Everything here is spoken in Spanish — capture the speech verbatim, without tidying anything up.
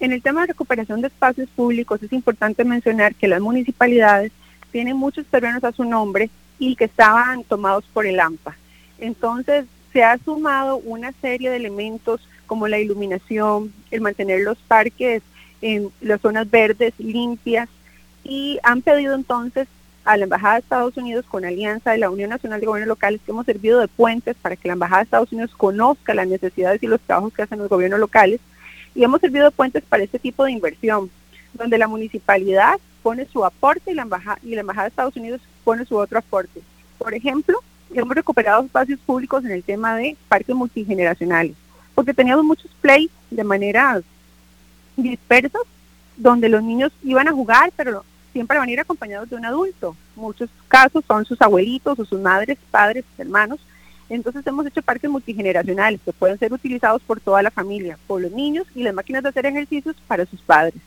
En el tema de recuperación de espacios públicos es importante mencionar que las municipalidades tienen muchos terrenos a su nombre y que estaban tomados por el AMPA. Entonces se ha sumado una serie de elementos como la iluminación, el mantener los parques en las zonas verdes limpias, y han pedido entonces a la Embajada de Estados Unidos, con alianza de la Unión Nacional de Gobiernos Locales, que hemos servido de puentes para que la Embajada de Estados Unidos conozca las necesidades y los trabajos que hacen los gobiernos locales, y hemos servido de puentes para este tipo de inversión, donde la municipalidad pone su aporte y la Embajada, y la Embajada de Estados Unidos pone su otro aporte. Por ejemplo, hemos recuperado espacios públicos en el tema de parques multigeneracionales, porque teníamos muchos plays de manera dispersas, donde los niños iban a jugar, pero siempre van a ir acompañados de un adulto. Muchos casos son sus abuelitos o sus madres, padres, hermanos. Entonces hemos hecho parques multigeneracionales que pueden ser utilizados por toda la familia, por los niños y las máquinas de hacer ejercicios para sus padres.